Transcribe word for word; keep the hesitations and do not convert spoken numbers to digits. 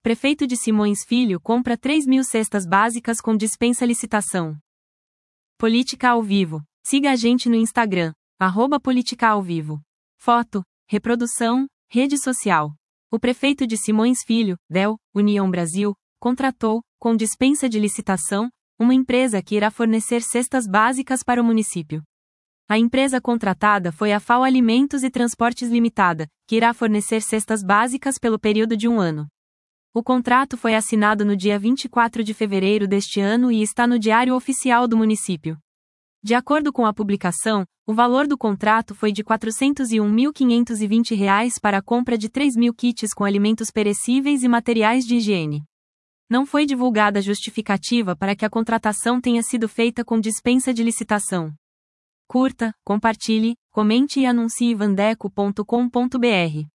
Prefeito de Simões Filho compra três mil cestas básicas com dispensa licitação. Política ao vivo. Siga a gente no Instagram, arroba Política ao Vivo. Foto, reprodução, rede social. O prefeito de Simões Filho, D E L, União Brasil, contratou, com dispensa de licitação, uma empresa que irá fornecer cestas básicas para o município. A empresa contratada foi a F A O Alimentos e Transportes Limitada, que irá fornecer cestas básicas pelo período de um ano. O contrato foi assinado no dia vinte e quatro de fevereiro deste ano e está no Diário Oficial do município. De acordo com a publicação, o valor do contrato foi de quatrocentos e um mil quinhentos e vinte reais para a compra de três mil kits com alimentos perecíveis e materiais de higiene. Não foi divulgada justificativa para que a contratação tenha sido feita com dispensa de licitação. Curta, compartilhe, comente e anuncie vandeco ponto com ponto br.